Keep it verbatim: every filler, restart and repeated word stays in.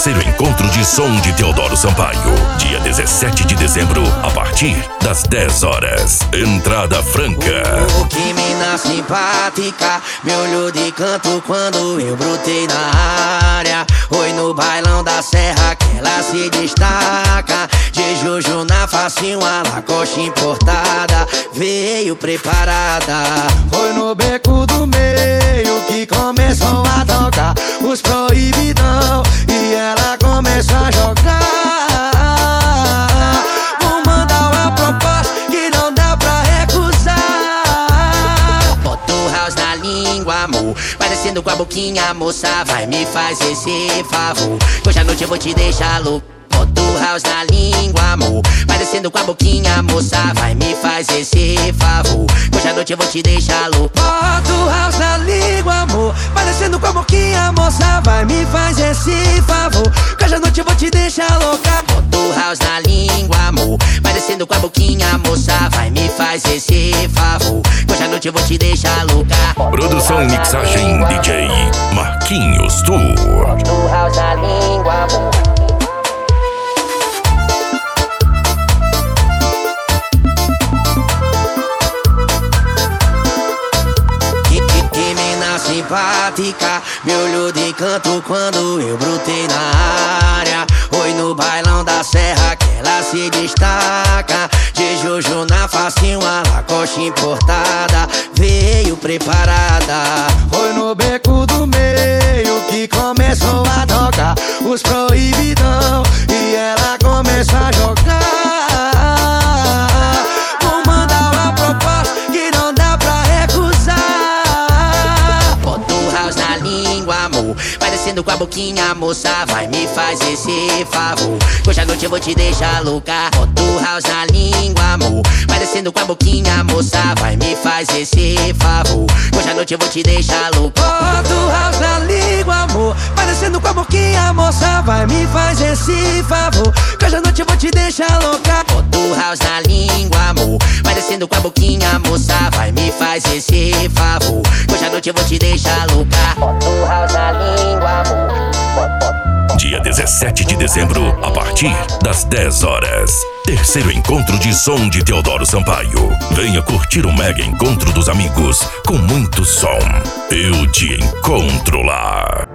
Terceiro encontro de som de Teodoro Sampaio. Dia dezessete de dezembro, a partir das dez horas. Entrada franca. Oh, que mina simpática, me olhou de canto quando eu brotei na área. Oi, no bailão da serra que ela se destaca. De Jojo na face, uma Lacoste importada. Veio preparada. Foi no beco do meio que começou a tocar os proibidão e ela começou a jogar. Vou mandar uma proposta que não dá pra recusar. Bota o house na língua, amor, parecendo com a boquinha, moça, vai me fazer esse favor, que hoje à noite eu vou te deixar louco. Bota o house na língua, amor, parecendo com a boquinha, moça, vai me fazer esse favor, que hoje à noite eu vou te deixar louco. Bota o house na língua, amor, parecendo com a boquinha, moça, vai me fazer esse favor, que hoje à noite eu vou te deixar louca. Bota o house na língua, amor, parecendo com a boquinha, moça, vai me fazer esse favor, que hoje à noite eu vou te deixar louca. Produção e mixagem D J Marquinhos Tour. Bota o house na língua, amor. Simpática, me olhou de canto quando eu brotei na área. Oi, no bailão da serra que ela se destaca. De Jojo na face, uma Lacoste importada. Veio preparada. Foi no beco do meio que começou a tocar os proibidão e ela começou a jogar. Vou mandar uma proposta que não dá pra recusar. Na língua, amor, parecendo com a boquinha, moça, vai me fazer esse favor, que hoje à noite eu vou te deixar louca. Bota o house na língua, amor, parecendo com a boquinha, moça, vai me fazer esse favor, que hoje à noite eu vou te deixar louca. Bota o house na língua, amor, parecendo com a boquinha, moça, vai me fazer esse favor, que hoje à noite eu vou te deixar louca. Bota o house na língua, amor, parecendo com a boquinha, moça, vai me fazer esse favor, que hoje à noite eu vou te deixar louca. Bota o house na língua, amor. Dia dezessete de dezembro, a partir das dez horas. Terceiro encontro de som de Teodoro Sampaio. Venha curtir o mega encontro dos amigos com muito som. Eu te encontro lá.